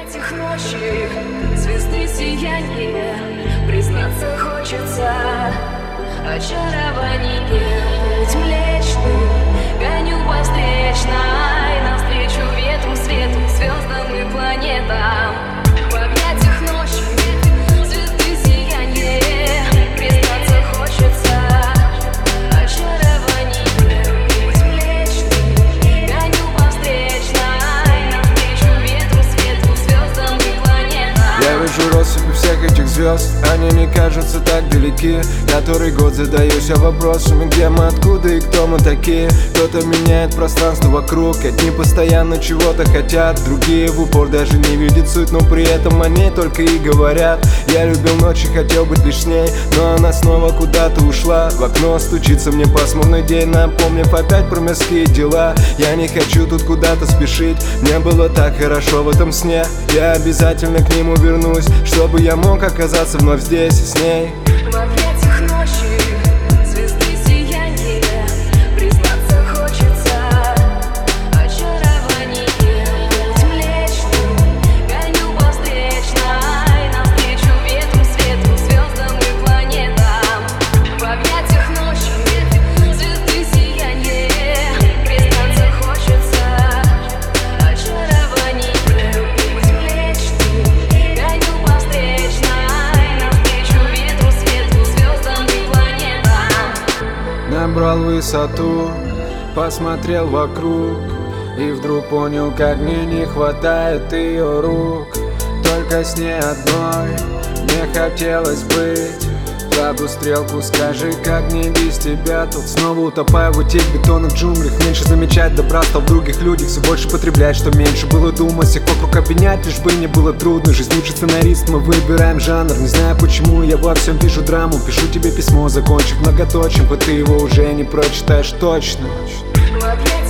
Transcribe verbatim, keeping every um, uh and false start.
объятиях ночи звезды сияние, признаться хочется очарование. Путь млечный, гоню по встречной, навстречу ветру, свету, звездам и планетам. В объятиях ночи звезды сияние, признаться хочется очарование. Путь млечный, гоню по встречной, навстречу ветру, свету, звездам и планетам. Я вижу россыпи всех этих звезд, они не кажутся так далеки. Который год задаюсь я вопросами, где мы, откуда и кто мы такие. Кто-то меняет пространство вокруг, одни постоянно чего-то хотят, другие в упор даже не видят суть, но при этом они только и говорят. Я любил ночь и хотел быть лишь с ней, но она снова куда-то ушла. В окно стучится мне пасмурный день, напомнив опять про мирские дела. Я не хочу тут куда-то спешить, мне было так хорошо в этом сне. Я обязательно к нему вернусь, чтобы я мог оказаться вновь здесь с ней. В объятиях ночи звезды сияние, признаться хочется очарование. Путь млечный, гоню по встречной, навстречу ветру, свету, звездам и планетам. В объятиях ночи звезды сияние, признаться хочется очарование. Путь млечный, гоню по встречной, навстречу ветру, свету, звездам и планетам. Набрал высоту, посмотрел вокруг и вдруг понял, как мне не хватает ее рук. Только с ней одной мне хотелось быть. Кладу стрелку, скажи, как мне без тебя тут снова утопаю в этих бетонных джунглях. Меньше замечать добра стал в других людях, все больше потреблять, что меньше было думать. Всех вокруг обвинять, лишь бы не было трудно. Жизнь лучше сценарист, мы выбираем жанр. Не знаю почему, я во всем вижу драму. Пишу тебе письмо, закончив многоточием, хоть ты его уже не прочитаешь точно. В объятиях